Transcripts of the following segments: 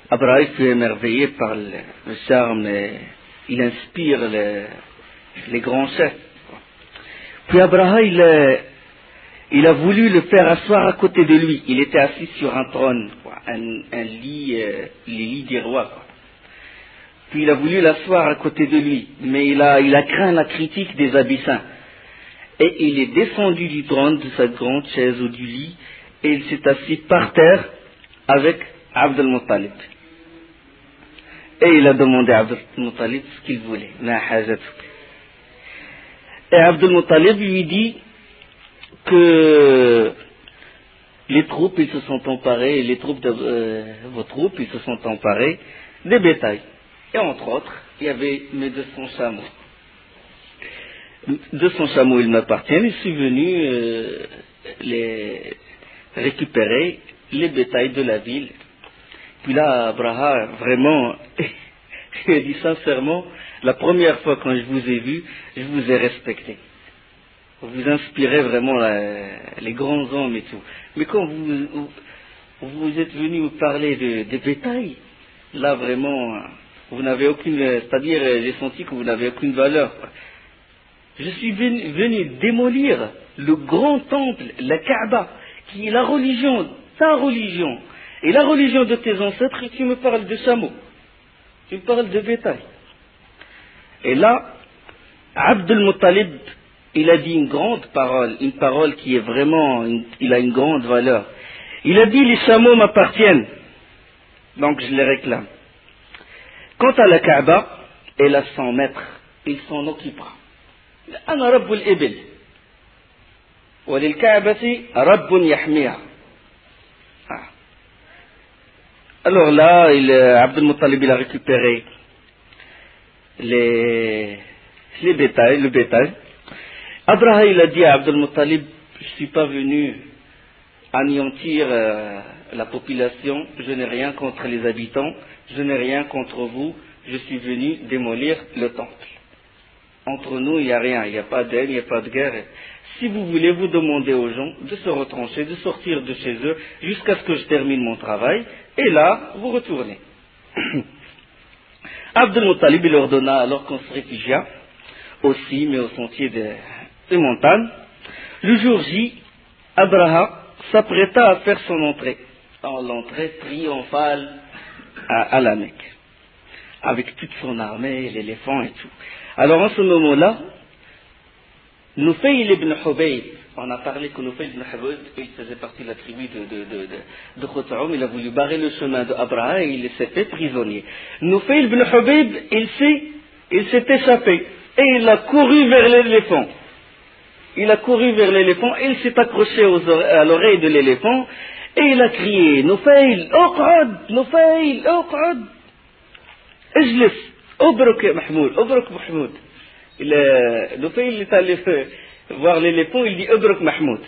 Abraha fut émerveillé par le charme, il inspire les grands chefs. Puis Abraha, il a voulu le faire asseoir à côté de lui. Il était assis sur un trône, un lit, les lits des rois. Puis il a voulu l'asseoir à côté de lui, mais il a craint la critique des Abyssins. Et il est descendu du trône, de sa grande chaise ou du lit, et il s'est assis par terre avec Abd al-Muttalib. Et il a demandé à Abd al-Muttalib ce qu'il voulait. Et Abd al-Muttalib lui dit que les troupes, ils se sont emparés, les troupes de vos troupes, ils se sont emparés des bétails. Et entre autres, il y avait mes 200 chameaux. 200 chameaux, ils m'appartiennent, je suis venu les récupérer, les bétails de la ville. Puis là, Abraha, vraiment, il a dit sincèrement, la première fois quand je vous ai vu, je vous ai respecté. Vous inspirez vraiment les grands hommes et tout. Mais quand vous êtes venu vous parler des bétails, là vraiment, vous n'avez aucune, c'est-à-dire j'ai senti que vous n'avez aucune valeur. Je suis venu démolir le grand temple, la Kaaba, qui est la religion, ta religion, et la religion de tes ancêtres, et tu me parles de chameaux, tu me parles de bétail. Et là, Abd al-Muttalib, il a dit une grande parole, une parole qui est vraiment, il a une grande valeur. Il a dit, les chameaux m'appartiennent, donc je les réclame. Quant à la Kaaba, elle a 100 mètres, il s'en occupera. أنا رب الإبل وللكعبة رب يحميها. Alors là, Abd al-Muttalib il a récupéré le bétail. Abraha il a dit à Abd al-Muttalib, je ne suis pas venu anéantir la population, je n'ai rien contre les habitants, je n'ai rien contre vous, je suis venu démolir le temple. Entre nous, il n'y a rien, il n'y a pas d'aide, il n'y a pas de guerre. Si vous voulez, vous demandez aux gens de se retrancher, de sortir de chez eux, jusqu'à ce que je termine mon travail, et là, vous retournez. Abd al-Muttalib, il ordonna alors qu'on se réfugia, aussi, mais au sentier des montagnes. Le jour J, Abraha s'apprêta à faire son entrée, l'entrée triomphale à la Mecque, avec toute son armée, l'éléphant et tout. Alors en ce moment-là, Nufayl ibn Hubayb, on a parlé que Nufayl ibn Hubayb, il faisait partie de la tribu de Khut'um, il a voulu barrer le chemin d'Abraha et il s'est fait prisonnier. Nufayl ibn Hubayb, il s'est échappé et il a couru vers l'éléphant. Il a couru vers l'éléphant et il s'est accroché à l'oreille de l'éléphant et il a crié, Nufayl, uq'ud, Nufayl, uq'ud, ijlis. Obrok Mahmoud. Nufayl il est allé voir l'éléphant, il dit Obrok Mahmoud.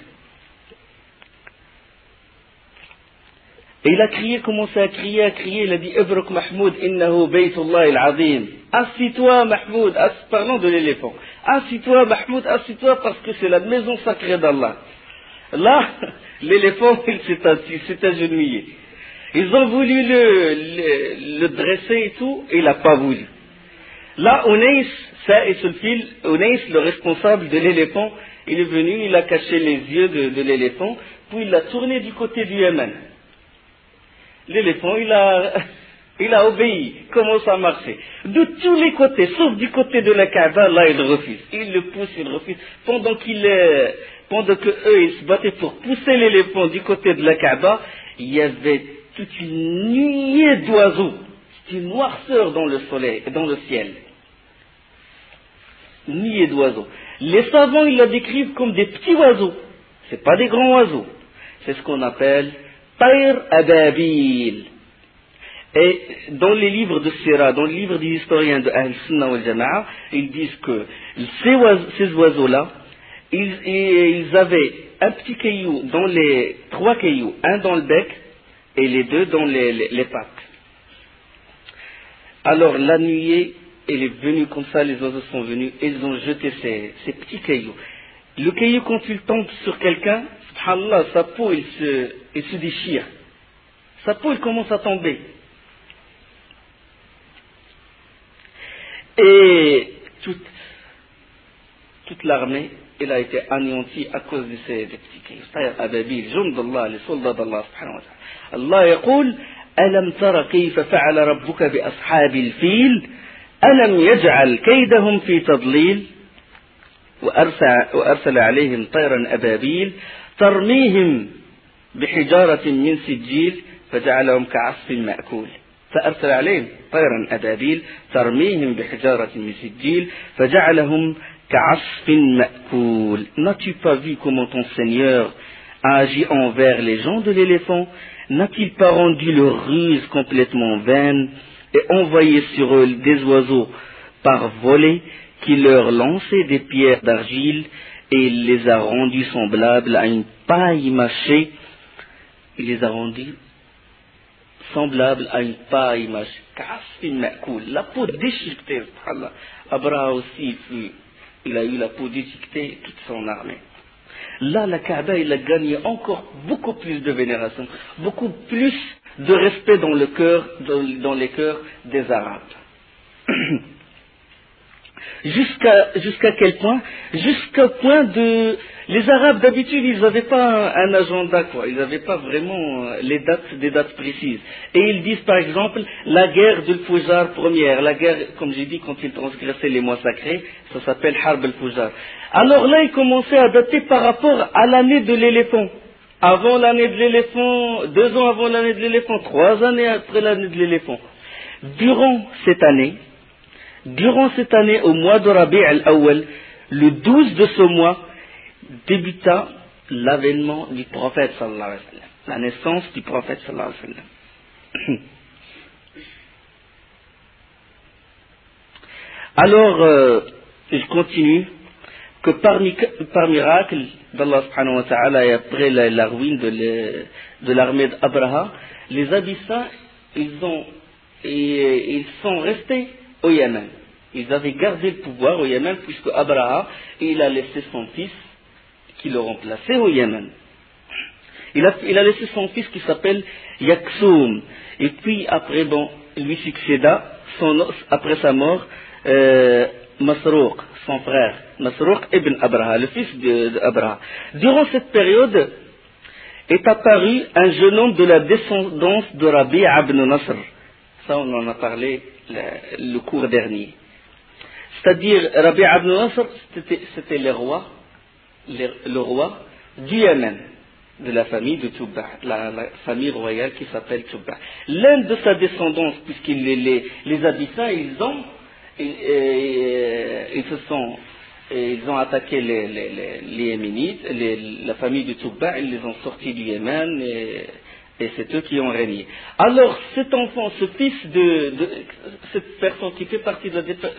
Et il a crié, commencé à crier, il a dit Obrok Mahmoud, innahu baytullah al-azim. Assis-toi Mahmoud, parlons de l'éléphant. Assis-toi Mahmoud, assis-toi parce que c'est la maison sacrée d'Allah. Là, l'éléphant, il s'est assis, il s'est agenouillé. Ils ont voulu le dresser et tout, et il n'a pas voulu. Là, Unais, le responsable de l'éléphant, il est venu, il a caché les yeux de l'éléphant, puis il l'a tourné du côté du Yémen. L'éléphant, il a obéi, commence à marcher. De tous les côtés, sauf du côté de la Kaaba, là, il refuse. Il le pousse, il refuse. Pendant que eux, ils se battaient pour pousser l'éléphant du côté de la Kaaba, il y avait toute une nuée d'oiseaux. C'est une noirceur dans le ciel. Une nuée d'oiseaux. Les savants, ils la décrivent comme des petits oiseaux. C'est pas des grands oiseaux. C'est ce qu'on appelle Tayr Ababil. Et dans les livres de Sira, dans les livres des historiens de Ahl-Sunnah wal Jama'a, ils disent que ces oiseaux-là, ils avaient un petit caillou dans les 3 cailloux, un dans le bec et les 2 dans les pattes. Alors la nuée, elle est venue comme ça, les oiseaux sont venus, et ils ont jeté ces petits cailloux. Le caillou, quand il tombe sur quelqu'un, subhanallah, sa peau, il se déchire. Sa peau, elle commence à tomber. Et toute l'armée, elle a été anéantie à cause de ces petits cris. Ababil, Jundallah, les soldats d'Allah subhanahu wa ta'ala. Allah يقول ألم تر كيف فعل ربك بأصحاب الفيل ألم يجعل كيدهم في تضليل وأرسل عليهم طيرا أبابيل ترميهم بحجارة من سجيل فجعلهم كعصف مأكول فأرسل عليهم طيرا أبابيل ترميهم بحجارة من سجيل فجعلهم كعصف مأكول. N'as-tu pas vu comment ton Seigneur a agi envers les gens de l'éléphant? N'a-t-il pas rendu leur ruse complètement vaine et envoyé sur eux des oiseaux par volée qui leur lançaient des pierres d'argile et il les a rendus semblables à une paille mâchée? Il les a rendus semblables à une paille mâchée. La peau déchiquetée. Abraha aussi, il a eu la peau déchiquetée, toute son armée. Là, la Kaaba, il a gagné encore beaucoup plus de vénération, beaucoup plus de respect dans le cœur, dans les cœurs des Arabes. Jusqu'à quel point? Jusqu'au point de... Les Arabes, d'habitude, ils n'avaient pas un agenda, quoi. Ils n'avaient pas vraiment des dates précises. Et ils disent, par exemple, la guerre de Foujar première. La guerre, comme j'ai dit, quand ils transgressaient les mois sacrés, ça s'appelle Harb al-Foujar. Alors là, ils commençaient à dater par rapport à l'année de l'éléphant. Avant l'année de l'éléphant, 2 ans avant l'année de l'éléphant, 3 années après l'année de l'éléphant. Durant cette année, au mois de Rabi' al-Awwal, le 12 de ce mois, débuta l'avènement du prophète sallallahu alayhi wa sallam, la naissance du prophète sallallahu alayhi wa sallam. Alors, je continue, que par miracle d'Allah subhanahu wa ta'ala et après la ruine de l'armée d'Abraha, les Abyssins, ils sont restés au Yémen. Ils avaient gardé le pouvoir au Yémen puisque Abraha, il a laissé son fils qui le remplaçait au Yémen. Il a laissé son fils qui s'appelle Yaksoum. Et puis après, lui succéda, après sa mort, Masrouq, son frère, Masrouq ibn Abraha, le fils d'Abraha. Durant cette période est apparu un jeune homme de la descendance de Rabi' ibn Nasr. Ça, on en a parlé le cours dernier. C'est-à-dire, Rabi' ibn Nasr, c'était le roi du Yémen, de la famille de Touba, la famille royale qui s'appelle Touba. L'un de sa descendance, puisqu'il les Abyssins, ils ont attaqué les Yéménites, la famille de Touba, ils les ont sortis du Yémen et c'est eux qui ont régné. Alors cet enfant, ce fils cette personne qui fait partie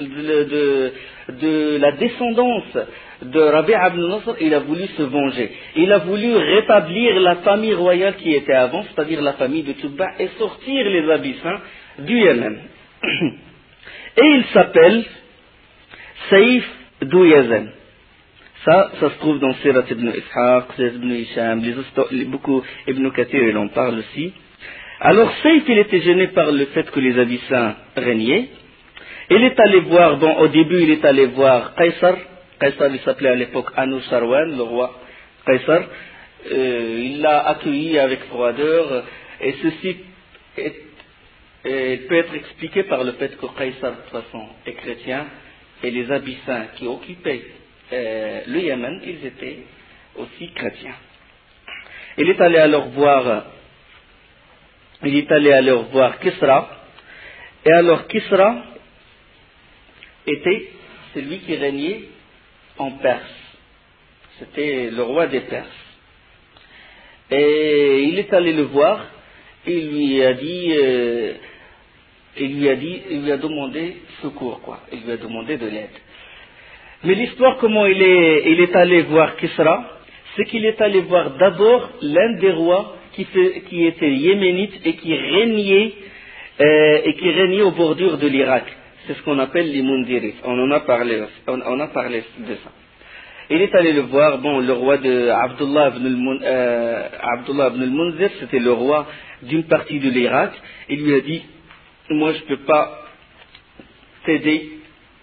de la descendance de Rabi' ibn Nasr, il a voulu se venger. Il a voulu rétablir la famille royale qui était avant, c'est-à-dire la famille de Touba, et sortir les Abyssins du Yémen. Et il s'appelle Saïf Douyazen. Ça se trouve dans Sirat ibn Ishaq, ibn Hisham, beaucoup Ibn Kathir, il en parle aussi. Alors Saïf, il était gêné par le fait que les Abyssins régnaient. Il est allé voir, au début, il est allé voir Qaysar. Qaysar, il s'appelait à l'époque Anoushirwan, le roi Qaysar. Il l'a accueilli avec froideur, et ceci peut être expliqué par le fait que Qaysar, de toute façon, est chrétien, et les Abyssins qui occupaient le Yémen, ils étaient aussi chrétiens. Il est allé alors voir Kisra, et alors Kisra était celui qui régnait en Perse. C'était le roi des Perses. Et il est allé le voir, et il lui a demandé secours, quoi. Il lui a demandé de l'aide. Mais l'histoire, comment il est allé voir Kisra, c'est qu'il est allé voir d'abord l'un des rois qui était yéménite et qui régnait aux bordures de l'Irak. C'est ce qu'on appelle les Mundiris. On a parlé de ça. Il est allé le voir, le roi de Abdullah ibn al-Munzir, c'était le roi d'une partie de l'Irak. Il lui a dit, moi je ne peux pas t'aider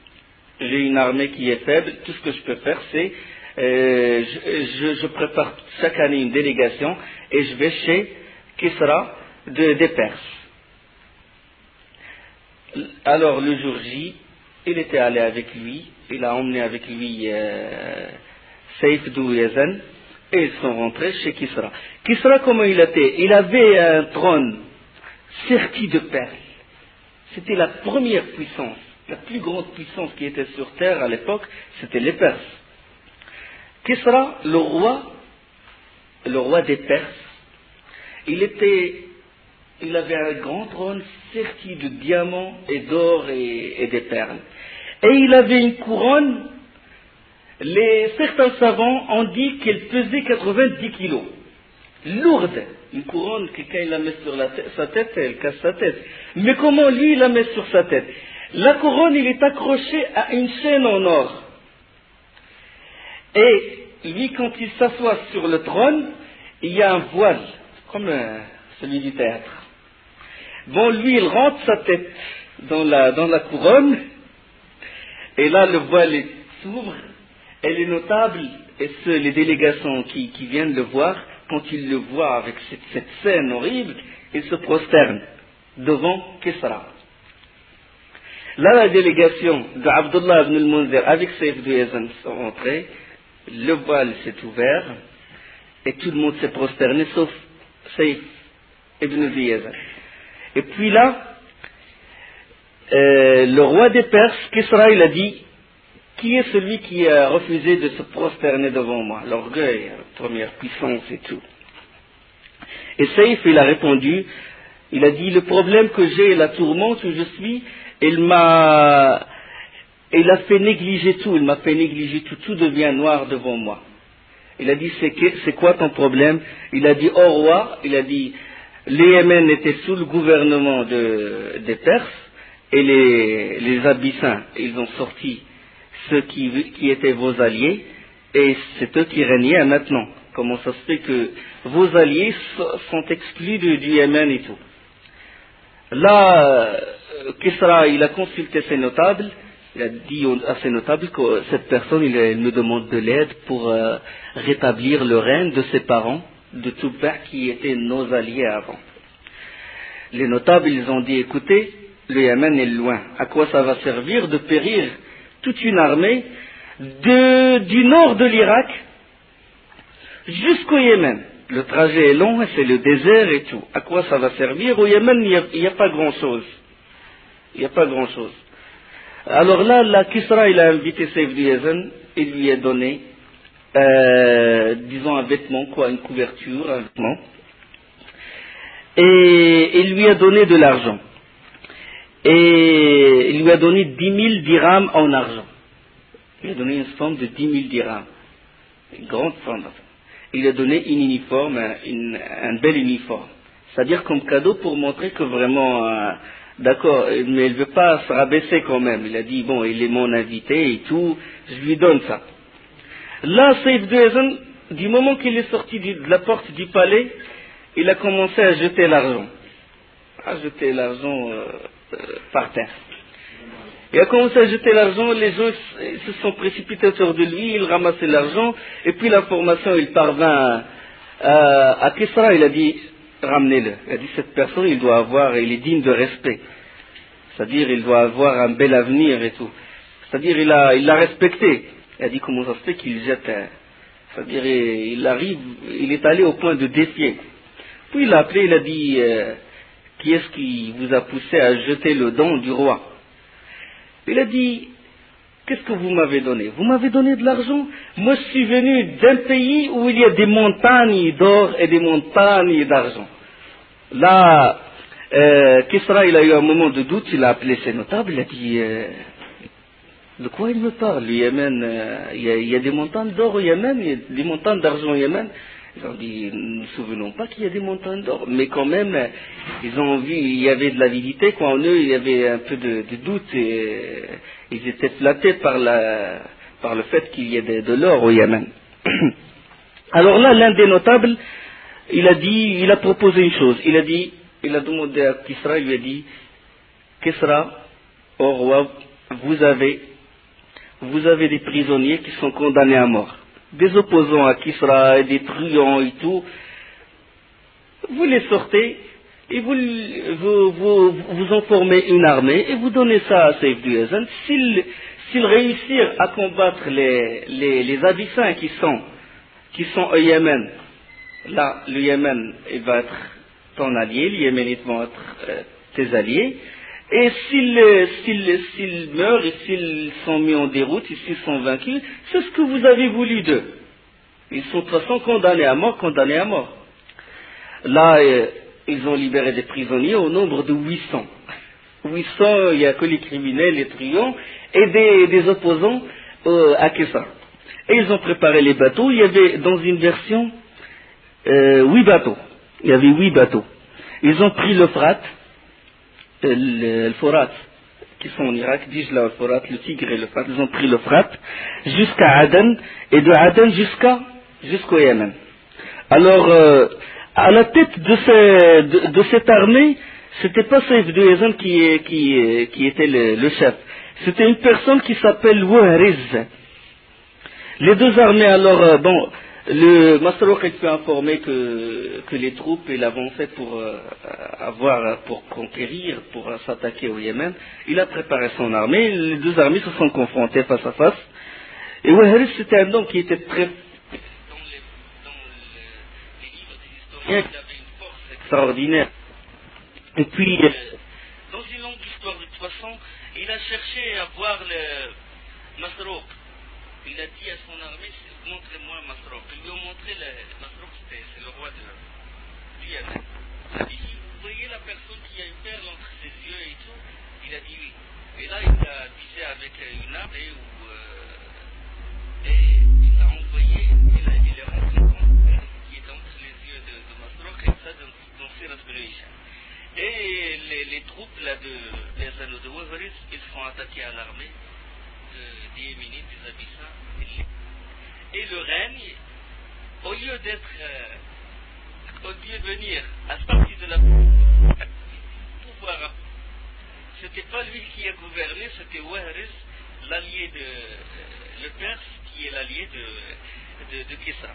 j'ai une armée qui est faible, tout ce que je peux faire, c'est je prépare chaque année une délégation et je vais chez Kisra des Perses. Alors le jour J, il était allé avec lui, il a emmené avec lui Saïf d'Ou Yazan, et ils sont rentrés chez Kisra. Kisra, comment il était? Il avait un trône serti de perles. C'était la première puissance, la plus grande puissance qui était sur terre à l'époque, c'était les Perses. Kisra, le roi des Perses, il avait un grand trône serti de diamants et d'or et des perles. Et il avait une couronne, certains savants ont dit qu'elle pesait 90 kilos. Lourde, une couronne, quelqu'un il la met sur sa tête, elle casse sa tête. Mais comment lui il la met sur sa tête? La couronne, il est accroché à une chaîne en or. Et lui, quand il s'assoit sur le trône, il y a un voile, comme celui du théâtre. Bon, lui, il rentre sa tête dans la couronne, et là, le voile s'ouvre, et les notables, et les délégations qui viennent le voir, quand ils le voient avec cette scène horrible, ils se prosternent devant Kisra. Là, la délégation d'Abdullah ibn al-Munzir avec Saïf d'Ou Yazan sont rentrés, le voile s'est ouvert, et tout le monde s'est prosterné, sauf Saïf ibn d'Ou Yazan. Et puis là, le roi des Perses, Kisra, il a dit, qui est celui qui a refusé de se prosterner devant moi? L'orgueil, la première puissance et tout. Et Saïf, il a répondu, il a dit, le problème que j'ai, la tourmente où je suis, il a fait négliger tout, il m'a fait négliger tout, tout devient noir devant moi. Il a dit, c'est quoi ton problème? Il a dit, oh roi, il a dit, les Yémen étaient sous le gouvernement des Perses, et les Abyssins, ils ont sorti ceux qui étaient vos alliés, et c'est eux qui régnaient maintenant. Comment ça se fait que vos alliés sont exclus du Yémen et tout? Là, Kisra, il a consulté ses notables, il a dit à ses notables que cette personne, il me demande de l'aide pour rétablir le règne de ses parents, de tout père qui étaient nos alliés avant. Les notables, ils ont dit, écoutez, le Yémen est loin, à quoi ça va servir de périr toute une armée du nord de l'Irak jusqu'au Yémen? Le trajet est long, c'est le désert et tout. À quoi ça va servir? Au Yémen, il n'y a pas grand-chose. Il n'y a pas grand-chose. Alors là, la Kisra, il a invité Saïf d'Ou Yazan, il lui a donné, disons un vêtement, une couverture, un vêtement. Et il lui a donné de l'argent. Et il lui a donné 10 000 dirhams en argent. Il lui a donné une somme de 10 000 dirhams. Une grande somme. Il lui a donné un uniforme, un bel uniforme. C'est-à-dire comme cadeau pour montrer que vraiment, d'accord, mais il ne veut pas se rabaisser quand même. Il a dit, bon, il est mon invité et tout, je lui donne ça. Là, Saïf d'Ou Yazan, du moment qu'il est sorti de la porte du palais, il a commencé à jeter l'argent. Par terre. Il a commencé à jeter l'argent, les gens se sont précipités autour de lui, il ramassait l'argent, et puis l'information, il parvint à Kisra, il a dit, ramenez-le. Il a dit, cette personne, il est digne de respect. C'est-à-dire, il doit avoir un bel avenir et tout. C'est-à-dire, il l'a respecté. Il a dit, comment ça se fait qu'il jette c'est-à-dire, il est allé au point de défier. Puis il l'a appelé, il a dit, qui est-ce qui vous a poussé à jeter le don du roi? Il a dit, qu'est-ce que vous m'avez donné? Vous m'avez donné de l'argent? Moi, je suis venu d'un pays où il y a des montagnes d'or et des montagnes d'argent. Là, Kisra, il a eu un moment de doute, il a appelé ses notables, il a dit, de quoi il me parle? Le Yémen, il y a des montagnes d'or au Yémen, il y a des montagnes d'argent au Yémen. Ils ont dit, nous ne nous souvenons pas qu'il y a des montagnes d'or, mais quand même, ils ont vu, il y avait de l'avidité, en eux, il y avait un peu de doute, et ils étaient flattés par le fait qu'il y ait de l'or au Yémen. Alors là, l'un des notables, il a proposé une chose, il a demandé à Kisra, il lui a dit, Kisra, au roi, vous avez vous avez des prisonniers qui sont condamnés à mort, des opposants à Kisra, des truands et tout. Vous les sortez et vous en formez une armée et vous donnez ça à Saif du Yazan. S'ils réussissent à combattre les Abyssins qui sont au Yémen, là, le Yémen il va être ton allié, les Yéménites vont être tes alliés. Et s'ils meurent et s'ils sont mis en déroute et s'ils sont vaincus, c'est ce que vous avez voulu d'eux. Ils sont de toute façon condamnés à mort. Là, ils ont libéré des prisonniers au nombre de 800. 800, il n'y a que les criminels, les truands et des opposants à Kessar. Et ils ont préparé les bateaux. Il y avait dans une version 8 bateaux. Il y avait 8 bateaux. Ils ont pris l'Euphrate, le Forat, qui sont en Irak, Dijla, le Forat, le Tigre et l'Euphrate. Ils ont pris l'Euphrate jusqu'à Aden et de Aden jusqu'au Yémen. Alors, à la tête de cette armée, c'était pas Saif de Yazan qui était le chef. C'était une personne qui s'appelle Wahriz. Les deux armées, alors, le Masrouk il fut informé que les troupes il avancé pour conquérir, pour s'attaquer au Yémen. Il a préparé son armée. Les deux armées se sont confrontées face à face. Et Wahriz, c'était un homme qui était très dans les livres des historiens, il avait une force extraordinaire. Et puis, dans une longue histoire de toute façon, il a cherché à voir le Masrouk. Il a dit à son armée, montrez-moi Masrouk. Ils lui ont montré Masrouk, c'est le roi du Yémen. Il a dit, vous voyez la personne qui a une perle entre ses yeux et tout? Il a dit oui. Et là, il a visé avec une arme et il a envoyé, il est rentré qui est entre les yeux de Masrouk et ça dans Sirat bin Hisham. Et les troupes là de Wahriz, ils sont attaqués à l'armée des Yéménites, des Abyssins. Et le règne, au lieu de venir à partir de la pouvoir, c'était pas lui qui a gouverné, c'était Wahriz, l'allié le Perse, qui est l'allié de Kisra.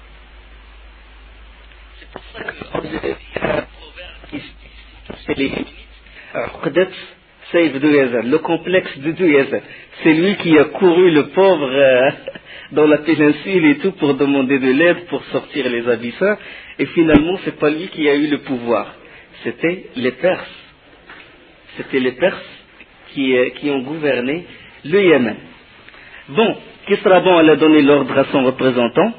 C'est pour ça qu'il y a un proverbe qui c'est les Qdet Saif de Yazan, le complexe de Yazan. C'est lui qui a couru le pauvre dans la péninsule et tout pour demander de l'aide pour sortir les Abyssins. Et finalement, c'est pas lui qui a eu le pouvoir. C'était les Perses. C'était les Perses qui ont gouverné le Yémen. Bon, Kisra, elle a donné l'ordre à son représentant.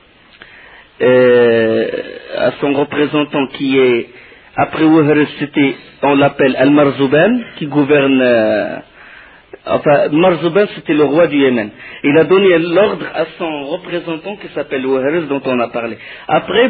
Qui est, après Wahriz, on l'appelle Al-Marzouban, qui gouverne, Marzouban c'était le roi du Yémen. Il a donné l'ordre à son représentant qui s'appelle Wahriz, dont on a parlé. Après,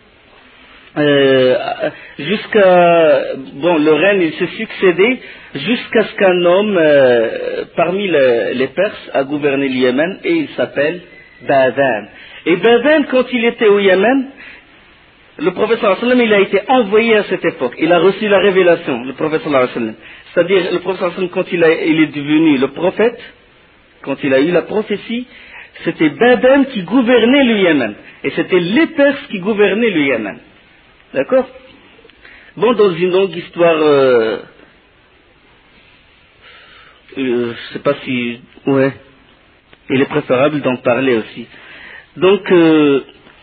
le règne il s'est succédé jusqu'à ce qu'un homme parmi les Perses a gouverné le Yémen et il s'appelle Badan. Et Badan, quand il était au Yémen, le prophète sallallahu alayhi wa sallam, il a été envoyé à cette époque. Il a reçu la révélation, le prophète sallallahu alayhi wa sallam. C'est-à-dire, le prophète sallallahu alayhi wa sallam, quand il est devenu le prophète, quand il a eu la prophétie, c'était Badan qui gouvernait le Yémen. Et c'était les Perses qui gouvernaient le Yémen. D'accord? Bon, dans une longue histoire, je sais pas si, ouais, il est préférable d'en parler aussi. Donc, de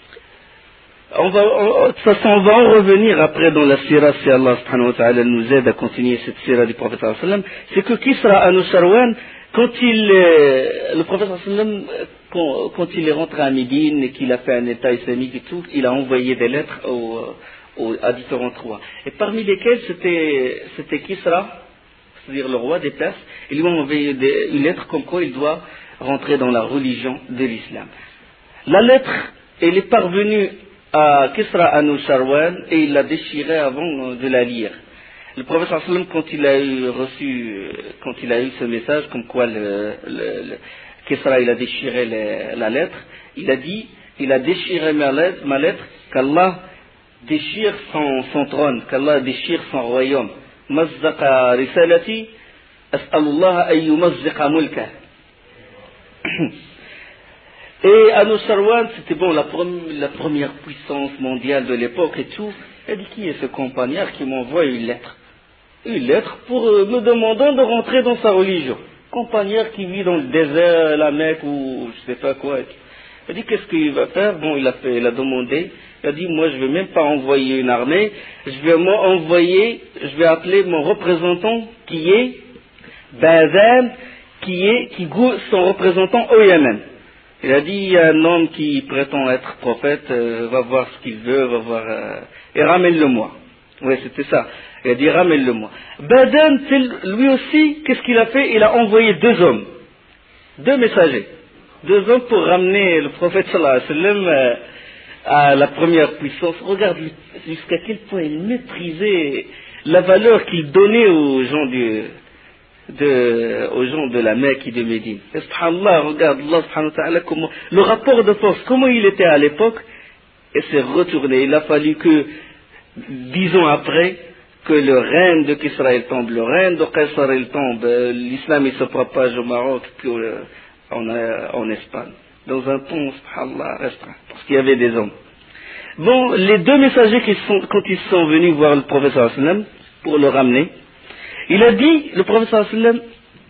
toute façon, on va en revenir après dans la sira, si Allah subhanahu wa ta'ala nous aide à continuer cette sira du prophète sallallahu alayhi wa sallam. C'est que Kisra Anusharwan, quand le prophète sallallahu alayhi wa sallam, quand il est rentré à Médine et qu'il a fait un état islamique et tout, il a envoyé des lettres à différents rois. Et parmi lesquels c'était Kisra, c'est-à-dire le roi des Perses. Ils lui ont envoyé une lettre comme quoi il doit rentrer dans la religion de l'islam. La lettre, elle est parvenue à Kisra Anusharwan et il l'a déchirée avant de la lire. Le prophète sallallahu alayhi wa sallam, quand il a eu ce message, comme quoi Kisra il a déchiré la lettre, il a dit, il a déchiré ma lettre, qu'Allah déchire son trône, qu'Allah déchire son royaume. Mazzaqa risalati, as'alullah an yumazziqa mulka. Et Anushirwan, c'était bon, la première puissance mondiale de l'époque et tout. Elle dit, qui est ce compagnard qui m'envoie une lettre? Une lettre pour me demandant de rentrer dans sa religion. Compagnard qui vit dans le désert, la Mecque ou je sais pas quoi. Elle dit, qu'est-ce qu'il va faire? Bon, il a demandé. Il a dit, moi je vais même pas envoyer une armée. Je vais appeler mon représentant qui est Badan, qui goûte son représentant au Yémen. Il a dit, il y a un homme qui prétend être prophète, va voir ce qu'il veut, va voir, et ramène-le-moi. Oui, c'était ça. Il a dit, ramène-le-moi. Badan, lui aussi, qu'est-ce qu'il a fait? Il a envoyé 2 hommes, 2 messagers, 2 hommes pour ramener le prophète sallallahu alayhi wa sallam à la première puissance. Regarde jusqu'à quel point il méprisait la valeur qu'il donnait aux gens de la Mecque et de Médine. Et subhanallah, regarde Allah subhanahu wa ta'ala, comment, le rapport de force, comment il était à l'époque, et s'est retourné. Il a fallu que, 10 ans après, que le règne de Kisra il tombe, le règne de Qaysar il tombe, l'islam il se propage au Maroc, puis en Espagne. Dans un temps, subhanallah, restreint, parce qu'il y avait des hommes. Bon, les 2 messagers quand ils sont venus voir le prophète sallallahu alayhi wa sallam, pour le ramener, il a dit, le prophète sallallahu alayhi wa sallam,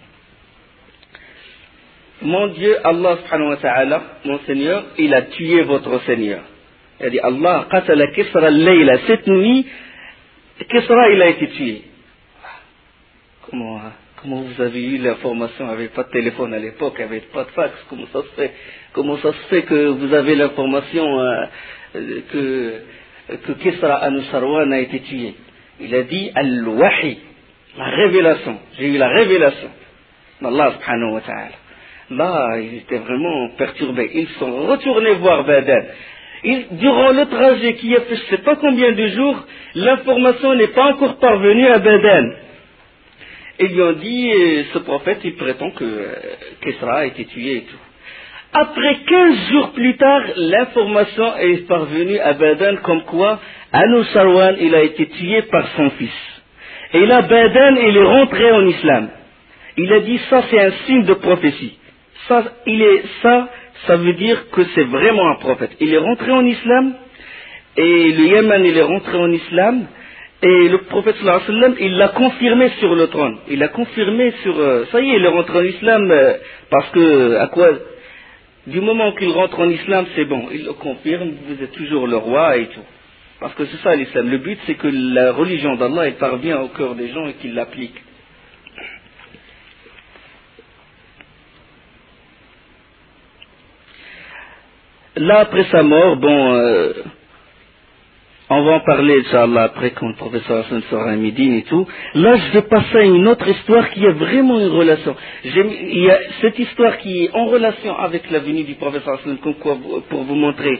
mon Dieu, Allah subhanahu wa ta'ala, mon Seigneur, il a tué votre Seigneur. Il a dit, Allah qatala Kisra al-layla, cette nuit, Kisra il a été tué. Comment vous avez eu l'information? Il n'y avait pas de téléphone à l'époque, il n'y avait pas de fax. Comment ça se fait que vous avez l'information que Kisra Anushirwan a été tué? Il a dit, al-wahi, la révélation. J'ai eu la révélation d'Allah subhanahu wa ta'ala. Là, ils étaient vraiment perturbés. Ils sont retournés voir Badan. Durant le trajet qui a fait je ne sais pas combien de jours, l'information n'est pas encore parvenue à Badan. Ils lui ont dit, ce prophète, il prétend que Kisra a été tué et tout. Après 15 jours plus tard, l'information est parvenue à Badan comme quoi Anushirwan, il a été tué par son fils. Et là, Badan, il est rentré en islam. Il a dit, ça c'est un signe de prophétie. Ça veut dire que c'est vraiment un prophète. Il est rentré en islam, et le Yémen, il est rentré en islam, et le prophète sallallahu alayhi wa sallam, il l'a confirmé sur le trône. Il l'a confirmé ça y est, il est rentré en islam, parce que, du moment qu'il rentre en islam, c'est bon, il le confirme, vous êtes toujours le roi et tout. Parce que c'est ça l'islam. Le but, c'est que la religion d'Allah, elle parvient au cœur des gens et qu'ils l'appliquent. Là, après sa mort, on va en parler, Inch'Allah, après quand le professeur Hassan sera à Médine et tout. Là, je vais passer à une autre histoire qui a vraiment une relation. Il y a cette histoire qui est en relation avec la venue du professeur Hassan, pour vous montrer.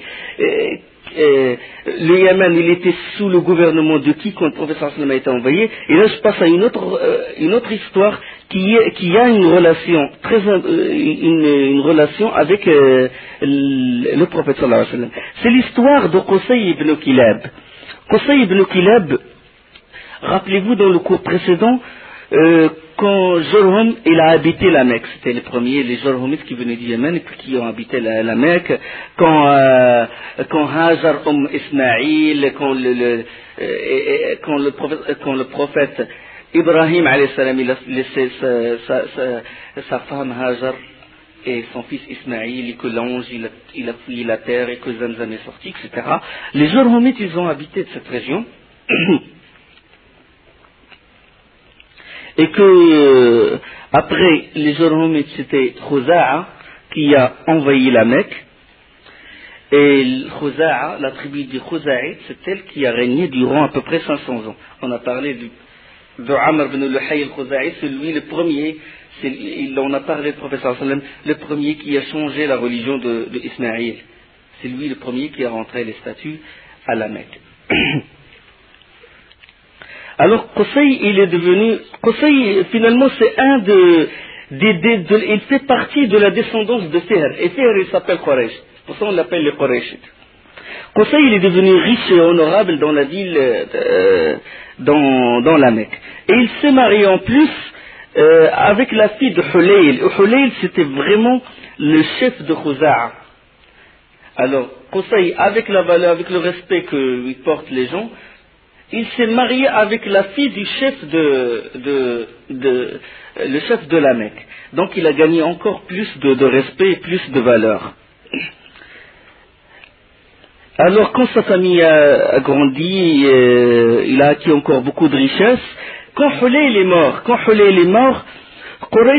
Le Yémen, il était sous le gouvernement de qui quand le professeur Hassan a été envoyé. Et là, je passe à une autre histoire qui a une relation une relation avec le prophète sallallahu alayhi wa sallam. C'est l'histoire de Qusay ibn Kilab. Qusay ibn Kilab, rappelez-vous dans le cours précédent, quand Jurhum il a habité la Mecque, c'était les premiers, les Jurhumites qui venaient du Yémen et puis qui ont habité la Mecque, quand Hajar Ismaïl, quand le prophète Ibrahim alayhi salam, il a laissé sa femme Hajar et son fils Ismaïl, et que l'ange il a fouillé la terre et que Zamzam est sorti, etc. Les Jurhumites, ils ont habité de cette région. Et que après les Jurhumites, c'était Khuza'a qui a envahi la Mecque. Et Khuza'a, la tribu des Khuza'id, c'est elle qui a régné durant à peu près 500 ans. On a parlé de Amr ibn Luhay al-Khuza'i, c'est lui le premier, on a parlé du professeur sallam, le premier qui a changé la religion de Ismaïl. C'est lui le premier qui a rentré les statues à la Mecque. Alors Qusay, Qusay finalement c'est il fait partie de la descendance de Fihr. Et Fihr il s'appelle Quraysh. C'est pour ça on l'appelle les Qurayshites. Qusay il est devenu riche et honorable dans la ville, dans la Mecque. Et il s'est marié en plus avec la fille de Hulayl. Hulayl, c'était vraiment le chef de Khuza'a. Alors, Qusay, avec la valeur, avec le respect que portent les gens, il s'est marié avec la fille du chef le chef de la Mecque. Donc, il a gagné encore plus de respect et plus de valeur. Alors, quand sa famille a grandi, il a acquis encore beaucoup de richesses. Quand Hulayl est mort, Quraysh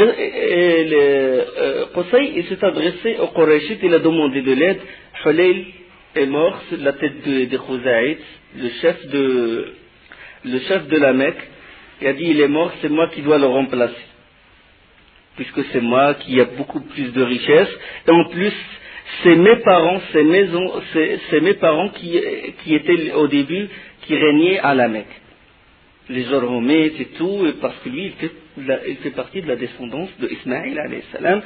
Qusay s'est adressé aux Qurayshites, il a demandé de l'aide. Hulayl est mort sur la tête des Khuzaïtes, le chef de la Mecque. Il a dit, il est mort, c'est moi qui dois le remplacer. Puisque c'est moi qui ai beaucoup plus de richesses. Et en plus, c'est mes parents, c'est mes parents qui étaient au début, qui régnaient à la Mecque. Les Jorhomites et tout, parce que lui, il fait partie de la descendance de Ismaïl alayhi salam,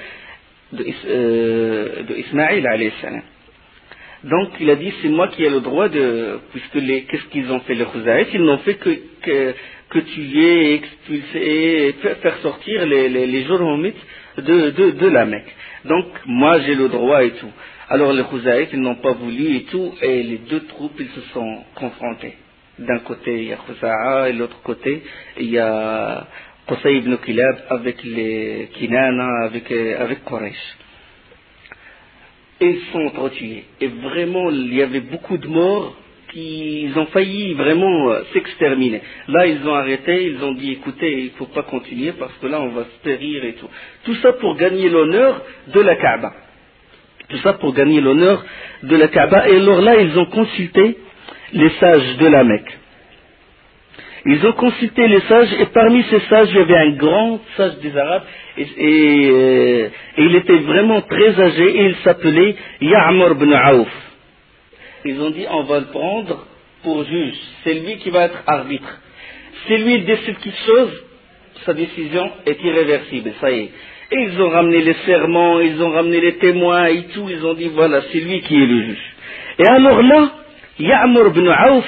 de Ismaïl alayhi salam. Donc il a dit, c'est moi qui ai le droit de, puisque qu'est-ce qu'ils ont fait les Khuzaïs? Ils n'ont fait que tuer, expulser et faire sortir les Jorhomites de la Mecque. Donc moi j'ai le droit et tout. Alors les Khuzaïs, ils n'ont pas voulu et tout, et les deux troupes, ils se sont confrontés. D'un côté il y a Khuza'a et de l'autre côté il y a Qusay ibn Kilab avec les Kinana, avec Quraysh. Et ils sont entretués. Et vraiment, il y avait beaucoup de morts qui ont failli vraiment s'exterminer. Là, ils ont arrêté, ils ont dit, écoutez, il ne faut pas continuer parce que là, on va se périr et tout. Tout ça pour gagner l'honneur de la Kaaba. Tout ça pour gagner l'honneur de la Kaaba. Et alors là, ils ont consulté les sages de la Mecque. Ils ont consulté les sages, et parmi ces sages, il y avait un grand sage des Arabes, et il était vraiment très âgé, et il s'appelait Ya'mur ibn Aouf. Ils ont dit, on va le prendre pour juge, c'est lui qui va être arbitre. Si lui décide quelque chose, sa décision est irréversible, ça y est. Et ils ont ramené les serments, ils ont ramené les témoins et tout, ils ont dit, voilà, c'est lui qui est le juge. Et alors là, Ya'mur ibn Aouf,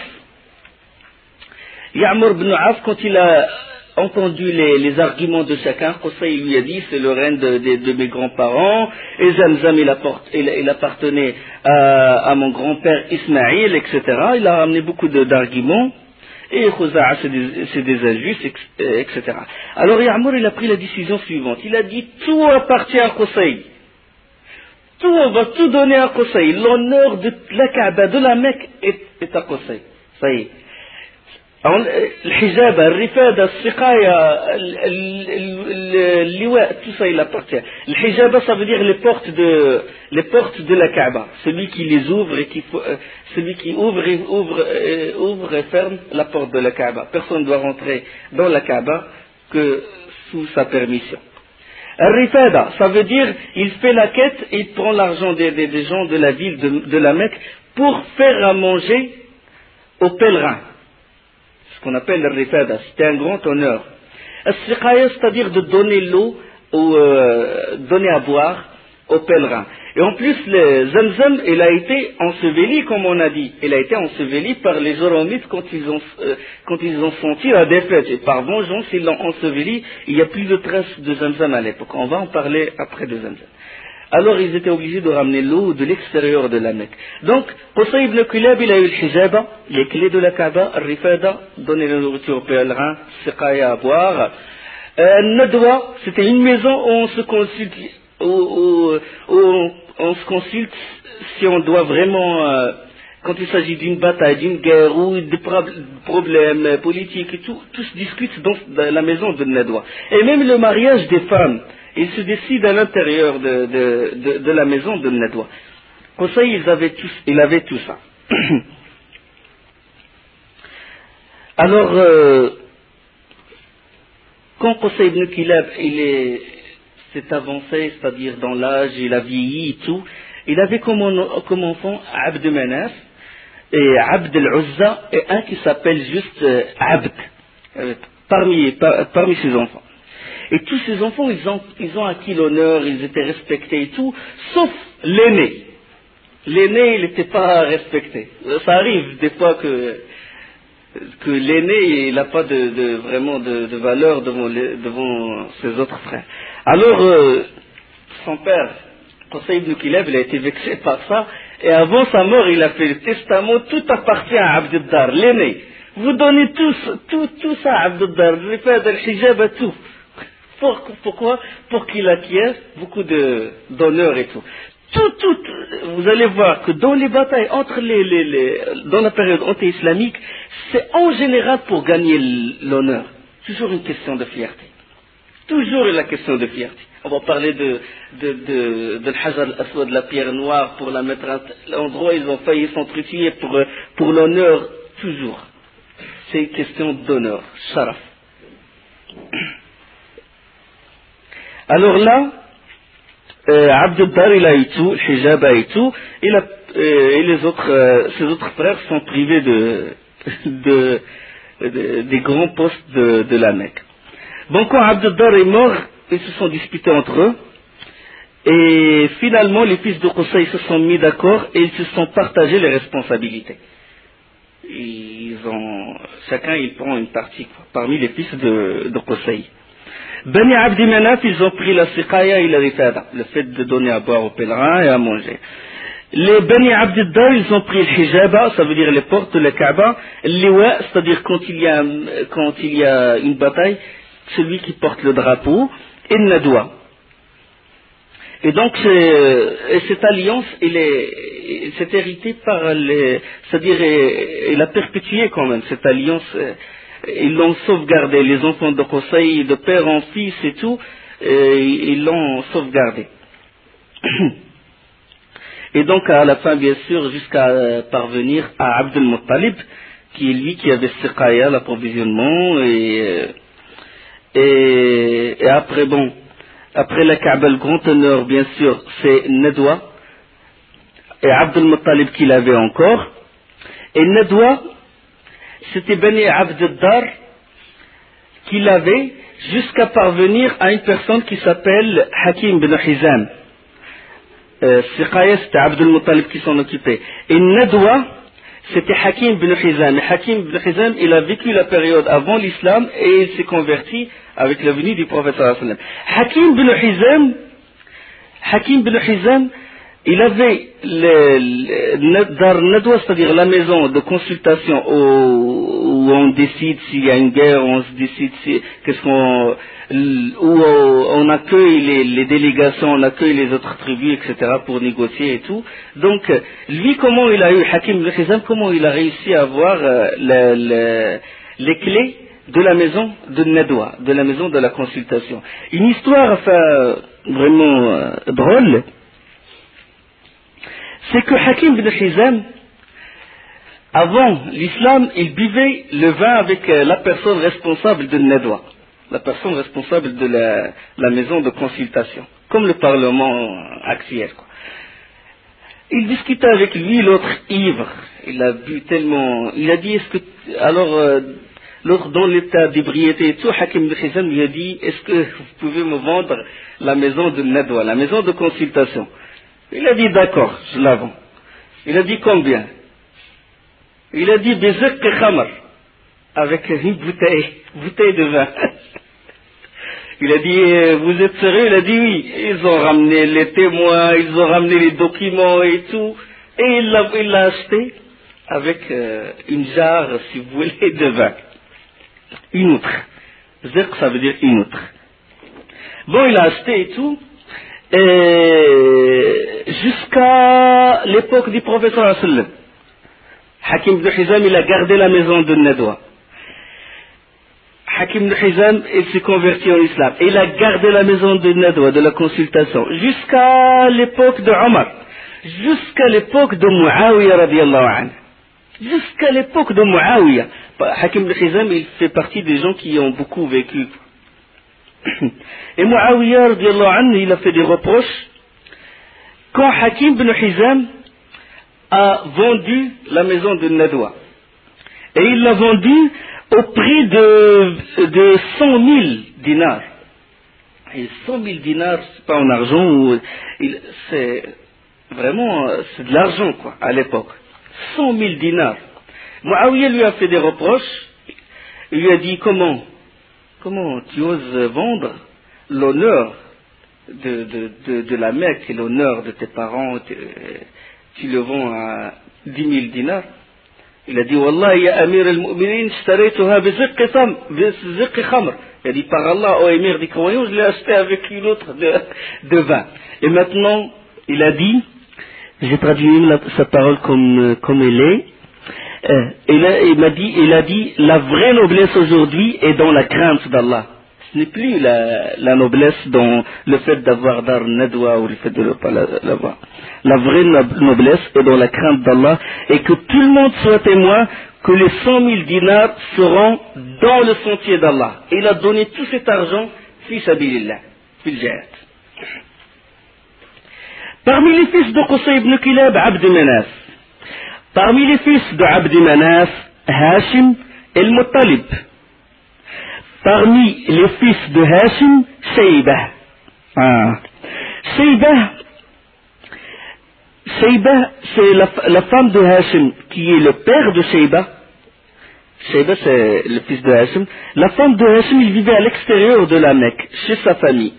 quand il a entendu les arguments de chacun, Qusay lui a dit, c'est le règne de mes grands-parents, et Zamzam il appartenait à mon grand-père Ismaïl, etc. Il a ramené beaucoup d'arguments, et Khuza'a c'est des injustes, etc. Alors Ya'mur il a pris la décision suivante, il a dit, tout appartient à Qusay. On va tout donner à Qusay. L'honneur de la Kaaba, de la Mecque est à Qusay. Ça y est. الحجاب الرفادة السقاية اللواء tout ça il appartient. Le hijab ça veut dire les portes de la Kaaba, celui qui les ouvre et celui qui ouvre et ferme la porte de la Kaaba. Personne ne doit rentrer dans la Kaaba que sous sa permission. Al-Rifada, ça veut dire il fait la quête et il prend l'argent des gens de la ville de la Mecque pour faire à manger aux pèlerins. Ce qu'on appelle le rifada, c'était un grand honneur. As-siqaya, c'est-à-dire de donner l'eau, donner à boire aux pèlerins. Et en plus, le Zamzam, il a été enseveli, comme on a dit. Il a été enseveli par les Joromites quand ils ont senti la défaite. Et par vengeance, ils l'ont enseveli. Il n'y a plus de traces de Zamzam à l'époque. On va en parler après de Zamzam. Alors ils étaient obligés de ramener l'eau de l'extérieur de la Mecque. Donc, Qusay ibn Kilab, il a eu le hijaba, les clés de la Kaaba, rifada, donner la nourriture aux pèlerins, siqaya à boire. Nadwa, c'était une maison où on se consulte, si on doit vraiment, quand il s'agit d'une bataille, d'une guerre ou de problèmes politiques et tout se discute dans la maison de Nadwa. Et même le mariage des femmes, il se décide à l'intérieur de la maison de Nadwa. Qusay, il avait tout ça. Alors, quand Qusay ibn Kilab, s'est avancé, c'est-à-dire dans l'âge, il a vieilli et tout, il avait comme enfant Abd Manaf et Abd al-Uzza et un qui s'appelle juste Abd, parmi ses enfants. Et tous ces enfants, ils ont acquis l'honneur, ils étaient respectés et tout, sauf l'aîné. L'aîné, il n'était pas respecté. Ça arrive des fois que que l'aîné, il n'a pas vraiment de valeur devant ses autres frères. Alors, son père, Qusay ibn Kilab, il a été vexé par ça, et avant sa mort, il a fait le testament, tout appartient à Abd al-Dar, l'aîné. Vous donnez tout ça à Abd al-Dar, je vais faire le hijab à tout. Pourquoi? Pour qu'il acquiert beaucoup d'honneur et tout. Vous allez voir que dans les batailles dans la période anti-islamique, c'est en général pour gagner l'honneur. Toujours une question de fierté. Toujours la question de fierté. On va parler de l'Hajar al-Aswad, de la pierre noire, pour la mettre à l'endroit, ils ont failli s'entretuer pour l'honneur, toujours. C'est une question d'honneur, sharaf. Alors là, Abd al-Dar, il a eu tout, le hijab a eu tout, et ses autres frères sont privés des grands postes de la Mecque. Bon, quand Abd al-Dar est mort, ils se sont disputés entre eux, et finalement les fils de Qusay se sont mis d'accord et ils se sont partagés les responsabilités. Chacun il prend une partie parmi les fils de Qusay. Bani Abdi Manaf, ils ont pris la siqaya et la rifada, le fait de donner à boire aux pèlerins et à manger. Les Bani Abdi Dar, ils ont pris le hijaba, ça veut dire les portes de la Kaaba, l'iwa, c'est-à-dire quand il y a une bataille, celui qui porte le drapeau, et le nadwa. Et donc, cette alliance, c'est hérité par c'est-à-dire, il a perpétué quand même cette alliance. Ils l'ont sauvegardé, les enfants de Qusay, de père en fils et tout, ils l'ont sauvegardé. Et donc à la fin, bien sûr, jusqu'à parvenir à Abd al-Muttalib, qui est lui qui avait siqaya, l'approvisionnement, et après, après la Kaaba, le grand honneur, bien sûr, c'est Nadwa, et Abd al-Muttalib qui l'avait encore, et Nadwa, c'était Bani Abd al-Dar qui l'avait jusqu'à parvenir à une personne qui s'appelle Hakim bin Hizam. Siqaya, c'était Abd al-Muttalib qui s'en occupait. Et Nadwa, c'était Hakim bin Hizam. Et Hakim bin Hizam, il a vécu la période avant l'islam et il s'est converti avec la venue du prophète sallallahu alayhi wa sallam. Hakim bin Hizam, il avait Dar Nadwa, c'est-à-dire la maison de consultation où on décide s'il y a une guerre, on se décide où on accueille les délégations, on accueille les autres tribus, etc. pour négocier et tout. Donc, lui, comment il a eu, Hakim bin Hizam, comment il a réussi à avoir les clés de la maison de Nadwa, de la maison de la consultation. Une histoire vraiment drôle, c'est que Hakim bin Hizam, avant l'islam, il buvait le vin avec la personne responsable de Nadwa, la personne responsable de la maison de consultation, comme le Parlement actuel, quoi. Il discutait avec lui, l'autre ivre, il a bu tellement, il a dit, l'autre dans l'état d'ébriété et tout, Hakim bin Hizam lui a dit, est-ce que vous pouvez me vendre la maison de Nadwa, la maison de consultation? Il a dit d'accord, je la vends. Il a dit combien? Il a dit bezek khamar, avec une bouteille de vin. Il a dit vous êtes sérieux? Il a dit oui. Ils ont ramené les témoins, ils ont ramené les documents et tout, et il l'a acheté avec une jarre, si vous voulez, de vin. Une outre. Zek, ça veut dire une outre. Bon, il a acheté et tout. Jusqu'à l'époque du prophète sallallahu alayhi wa sallam, Hakim bin Hizam, il a gardé la maison de Nadwa. Hakim bin Hizam, il s'est converti en islam. Et il a gardé la maison de Nadwa, de la consultation, jusqu'à l'époque de Omar, jusqu'à l'époque de Muawiyah radiyallahu anhu. Jusqu'à l'époque de Muawiyah. Hakim bin Hizam, il fait partie des gens qui ont beaucoup vécu. Et Muawiyah radiyallahu anhu, il a fait des reproches quand Hakim bin Hizam a vendu la maison de Nadwa. Et il l'a vendue au prix de 100 000 dinars. Et 100 000 dinars, c'est pas en argent, c'est vraiment, c'est de l'argent, quoi, à l'époque. 100 000 dinars. Muawiyah lui a fait des reproches. Il lui a dit, comment tu oses vendre l'honneur de la Mecque et l'honneur de tes parents, tu le vends à 10 000 dinars. Il a dit, Wallah, ya Amir al-Mu'minin, shtaraytuha biziqqi khamr. Il a dit, par Allah, ô émir des croyants, je l'ai acheté avec une autre de vin. Et maintenant, il a dit, j'ai traduit sa parole comme elle est, il a dit, la vraie noblesse aujourd'hui est dans la crainte d'Allah. Ce n'est plus la noblesse dans le fait d'avoir dar nadwa ou le fait de ne pas l'avoir. La vraie noblesse est dans la crainte d'Allah et que tout le monde soit témoin que les 100 000 dinars seront dans le sentier d'Allah. Et il a donné tout cet argent fi sabilillah, fil jihad. Parmi les fils de Qusay ibn Kilab, Abd Manaf. Parmi les fils de Abd Manaf, Hashim et Al-Muttalib. Parmi les fils de Hashim, Shayba. Shayba, c'est la femme de Hashim, qui est le père de Shayba. Shayba, c'est le fils de Hashim. La femme de Hashim, il vivait à l'extérieur de la Mecque, chez sa famille.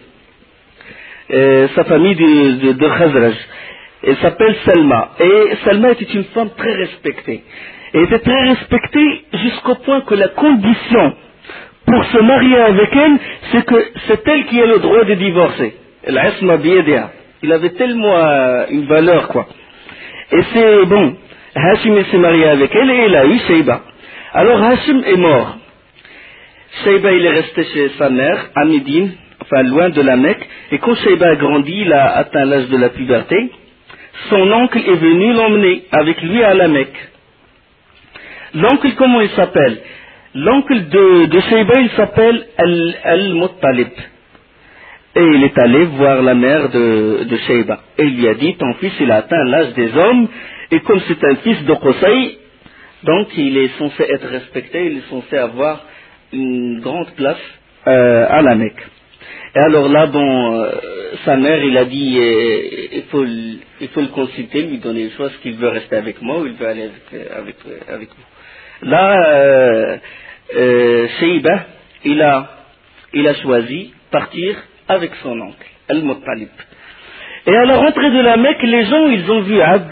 Sa famille de Khazraj. Elle s'appelle Salma. Et Salma était une femme très respectée. Elle était très respectée jusqu'au point que la condition pour se marier avec elle, c'est que c'est elle qui a le droit de divorcer. L'asma biyadiha. Il avait tellement une valeur, quoi. Et c'est bon. Hashim s'est marié avec elle et il a eu Shayba. Alors Hashim est mort. Shayba, il est resté chez sa mère, à Médine, enfin loin de la Mecque. Et quand Shayba a grandi, il a atteint l'âge de la puberté. Son oncle est venu l'emmener avec lui à la Mecque. L'oncle, comment il s'appelle? L'oncle de Shayba, il s'appelle Al-Muttalib. Et il est allé voir la mère de Shayba. Et il lui a dit, ton fils, il a atteint l'âge des hommes, et comme c'est un fils de Qusay, donc il est censé être respecté, il est censé avoir une grande place à la Mecque. Et alors là, bon, sa mère, il a dit, il faut le consulter, lui donner le choix, est-ce qu'il veut rester avec moi ou il veut aller avec vous. Là, Shayba, il a choisi partir avec son oncle, Al-Muttalib. Et à la rentrée de la Mecque, les gens, ils ont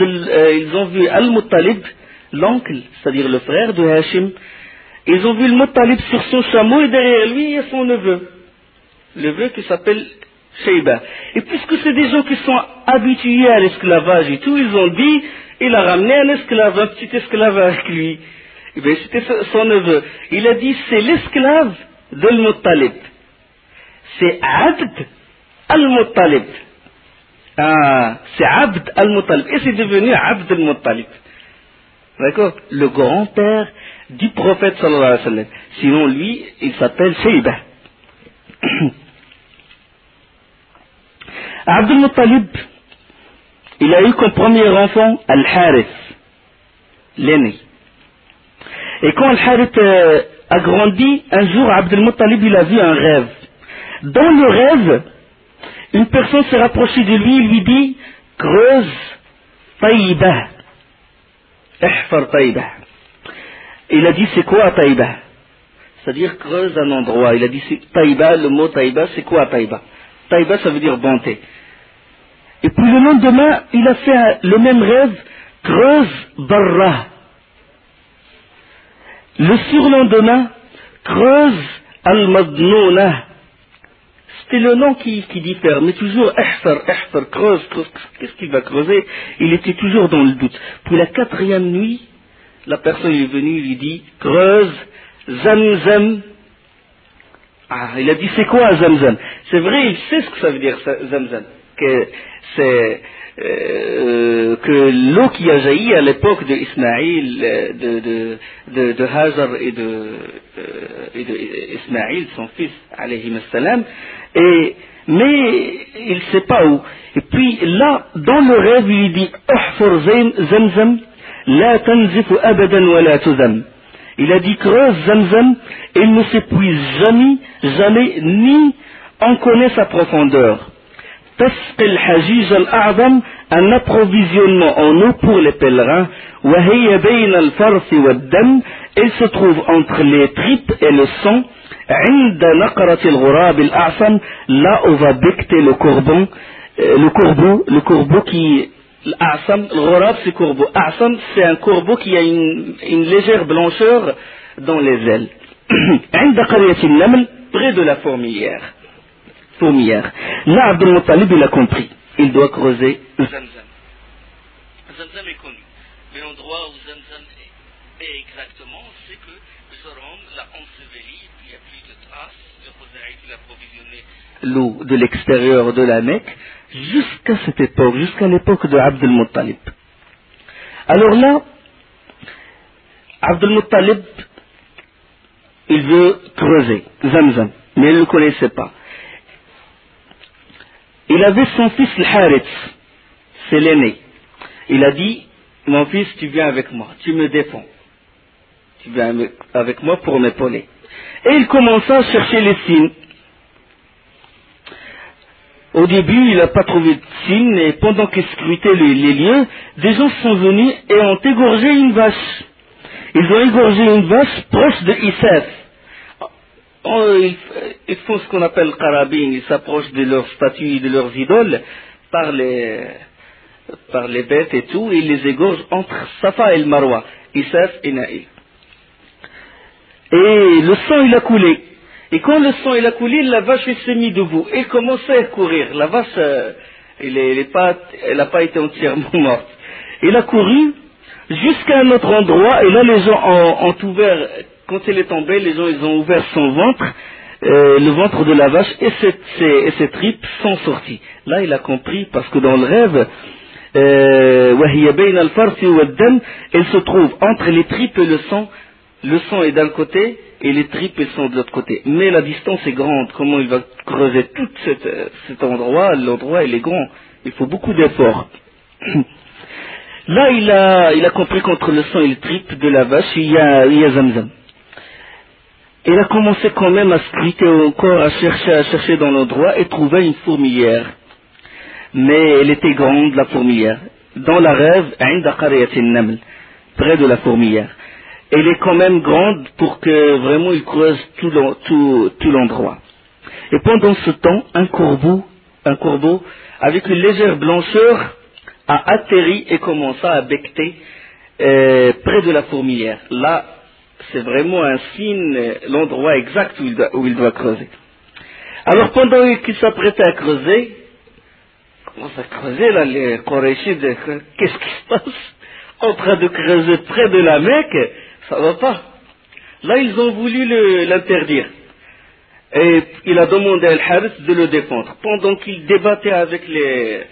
vu Al-Muttalib, l'oncle, c'est-à-dire le frère de Hashim, ils ont vu Al-Muttalib sur son chameau et derrière lui, il y a son neveu. Le neveu qui s'appelle Shayba. Et puisque c'est des gens qui sont habitués à l'esclavage et tout, ils ont dit, il a ramené un petit esclave avec lui. Et bien, c'était son neveu. Il a dit, c'est l'esclave d'Al-Muttalib. C'est Abd Al-Muttalib. C'est Abd Al-Muttalib. Et c'est devenu Abd Al-Muttalib. D'accord? Le grand-père du prophète sallallahu alayhi wa sallam. Sinon, lui, il s'appelle Shayba. Abd Al-Muttalib, il a eu comme premier enfant Al-Harith, l'aîné. Et quand Al-Harith a grandi, un jour, Abd Al-Muttalib, il a vu un rêve. Dans le rêve, une personne s'est rapprochée de lui et lui dit, creuse Taïba. Ihfar Taïba. Il a dit, c'est quoi Taïba? C'est-à-dire, creuse un endroit. Il a dit, Taïba, le mot Taïba, c'est quoi Taïba? Taïba, ça veut dire bonté. Et puis le lendemain, il a fait le même rêve, creuse Barra. Le surlendemain, creuse Al-Madnouna. C'était le nom qui diffère, mais toujours Ihfar, creuse, qu'est-ce qu'il va creuser? Il était toujours dans le doute. Puis la quatrième nuit, la personne est venue, il lui dit, creuse Zamzam. Il a dit, c'est quoi Zamzam? C'est vrai, il sait ce que ça veut dire Zamzam. Que c'est que l'eau qui a jailli à l'époque de Ismaïl, de Hajar et de Ismaïl, son fils, alayhi salam, mais il ne sait pas où. Et puis là, dans le rêve, il dit, Uhfur Zamzam, la tanzifu abadan wa la tuzam. Il a dit, creuse Zamzam, et il ne s'épuise jamais, ni on connaît sa profondeur. تسقي الحجيج الأعظم un approvisionnement en eau pour les pèlerins. وهي بين الفرث والدم, elle se trouve entre les tripes et le sang. عند نقرة الغراب الأعصم, là où va becter le corbeau qui, l'A'sam, le Ghurab c'est corbeau. A'sam c'est un corbeau qui a une légère blancheur dans les ailes. عند قرية النمل, près de la fourmilière. Là, Abdul Muttalib, il a compris. Il doit creuser Zamzam. Zamzam est connu. Mais l'endroit où Zamzam est exactement, c'est que Zoram l'a enseveli, puis il n'y a plus de traces. Le Khuzai qui l'a provisionné l'eau de l'extérieur de la Mecque, jusqu'à cette époque, jusqu'à l'époque de Abdul Muttalib. Alors là, Abdul Muttalib, il veut creuser Zamzam, mais il ne le connaissait pas. Il avait son fils Al-Harith, c'est l'aîné. Il a dit, mon fils, tu viens avec moi, tu me défends. Tu viens avec moi pour m'épauler. Et il commença à chercher les signes. Au début, il n'a pas trouvé de signes, et pendant qu'il scrutait les lieux, des gens sont venus et ont égorgé une vache. Ils ont égorgé une vache proche de Issaf. Ils font ce qu'on appelle carabine, ils s'approchent de leurs statues et de leurs idoles par les bêtes et tout, et ils les égorgent entre Safa et le Marwa, Issaf et Naïl. Et le sang il a coulé. Et quand le sang il a coulé, la vache s'est mise debout et commençait à courir. La vache, elle n'a pas été entièrement morte. Il a couru jusqu'à un autre endroit, et là les gens ont ouvert. Quand elle est tombée, les gens ils ont ouvert son ventre, le ventre de la vache, et ses tripes sont sorties. Là, il a compris, parce que dans le rêve, elle se trouve entre les tripes et le sang. Le sang est d'un côté, et les tripes elles sont de l'autre côté. Mais la distance est grande. Comment il va creuser tout cet endroit? L'endroit, il est grand. Il faut beaucoup d'efforts. Là, il a compris qu'entre le sang et les tripes de la vache, il y a Zamzam. Il a commencé quand même à scruter encore, à chercher dans l'endroit, et trouver une fourmilière. Mais elle était grande, la fourmilière. Dans la rêve, près de la fourmilière. Elle est quand même grande pour que vraiment il creuse tout l'endroit. Et pendant ce temps, un corbeau, avec une légère blancheur, a atterri et commença à becter près de la fourmilière. Là, c'est vraiment un signe, l'endroit exact où il doit creuser. Alors pendant qu'il s'apprêtait à creuser, commence à creuser là, les Qurayshis, qu'est-ce qui se passe? En train de creuser près de la Mecque, ça va pas. Là, ils ont voulu l'interdire. Et il a demandé à Al-Harith de le défendre. Pendant qu'il débattait avec les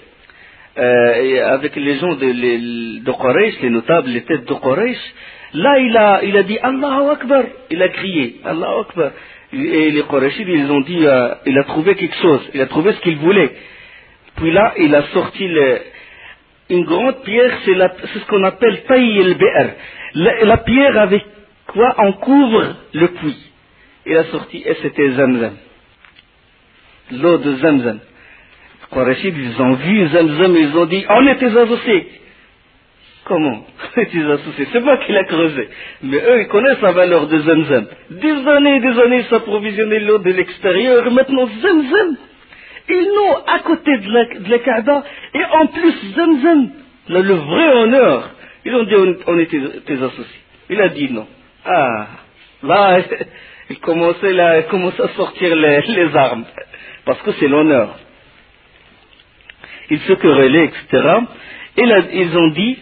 gens de Quraysh, les notables, les têtes de Quraysh, là, il a dit Allahu Akbar. Il a crié Allahu Akbar. Et les Qurayshis, ils ont dit il a trouvé quelque chose. Il a trouvé ce qu'il voulait. Puis là, il a sorti une grande pierre, c'est ce qu'on appelle Taï el-Be'er. La pierre avec quoi on couvre le puits. Il a sorti, et c'était Zamzam. L'eau de Zamzam. Les Qurayshis, ils ont vu Zamzam, ils ont dit on est tes associés. Comment? On est tes associés. C'est moi qui l'ai creusé. Mais eux, ils connaissent la valeur de Zamzam. Des années, ils s'approvisionnaient l'eau de l'extérieur. Maintenant, Zamzam. Ils l'ont à côté de la Kaaba, et en plus Zamzam, le vrai honneur. Ils ont dit on est tes associés. Il a dit non. Ah, là, il commençait à sortir les armes, parce que c'est l'honneur. Ils se querellaient, etc. Et là, ils ont dit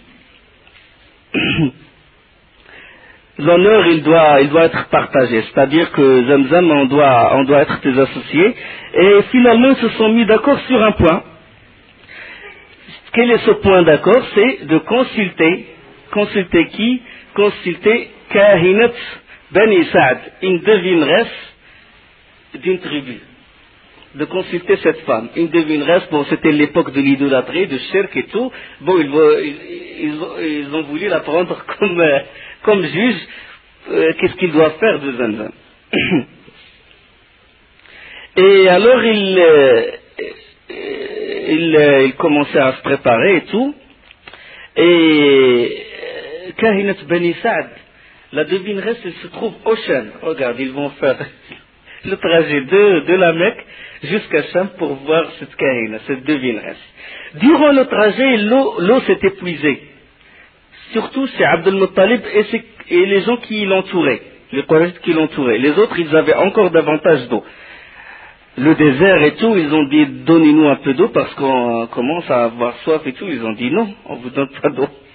l'honneur, il doit être partagé. C'est-à-dire que Zamzam, on doit être tes associés. Et finalement, ils se sont mis d'accord sur un point. Quel est ce point d'accord? C'est de consulter qui? Consulter Kahinat Bani Sa'd, une devineresse d'une tribu. De consulter cette femme. Une devineresse, bon, c'était l'époque de l'idolâtrie, de shirk et tout. Bon, ils ont voulu la prendre comme juge. Qu'est-ce qu'il doit faire de Zamzam? Et alors ils commençaient à se préparer et tout. Et Kahinat Bani Saad, la devineresse, elle se trouve au Cham. Regarde, ils vont faire le trajet de la Mecque jusqu'à Cham pour voir cette Kahina, cette devineresse. Durant le trajet, l'eau s'est épuisée. Surtout c'est Abdel Muttalib et les gens qui l'entouraient, les Quraysh qui l'entouraient. Les autres, ils avaient encore davantage d'eau. Le désert et tout, ils ont dit donnez-nous un peu d'eau parce qu'on commence à avoir soif et tout. Ils ont dit non, on vous donne pas d'eau.